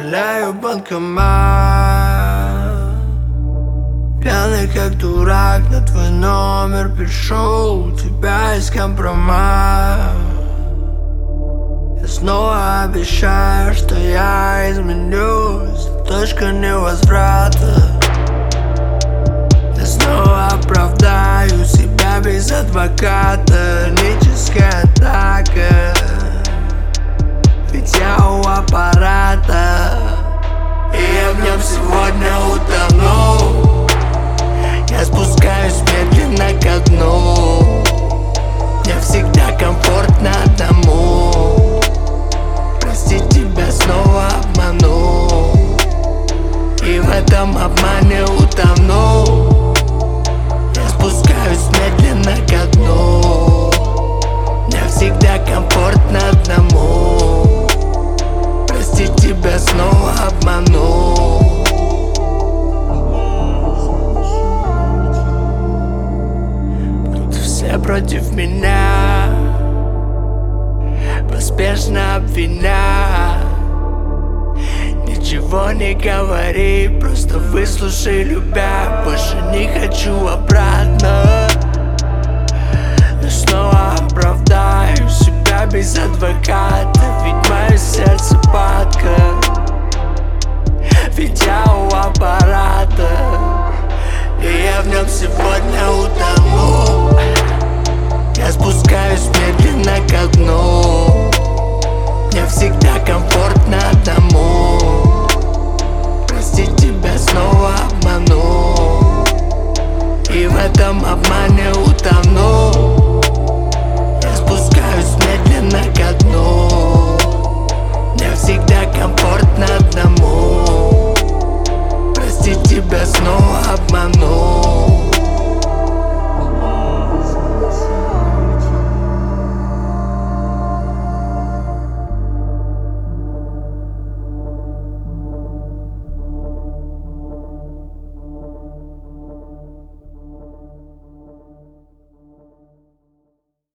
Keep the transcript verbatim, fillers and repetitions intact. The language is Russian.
удаляю банкомат. Пьяный как дурак на твой номер пришел, у тебя есть компромат. Я снова обещаю, что я изменюсь, точка невозврата. Я снова оправдаю себя без адвоката, паническая атака. Ведь я у аппарата, и я в нем сегодня утону. Я спускаюсь медленно ко дну. Мне всегда комфортно одному. Прости, тебя снова обману, и в этом обмане утону. Я спускаюсь медленно ко дну. Мне всегда комфортно одному. Прости, тебя снова обману. Тут все против меня, поспешно обвинят. Ничего не говори, просто выслушай, любя. Больше не хочу обратно. Но снова оправдаю себя без адвоката, ведь мое сердце падка. Ведь я у аппарата, и я в нем сегодня утону.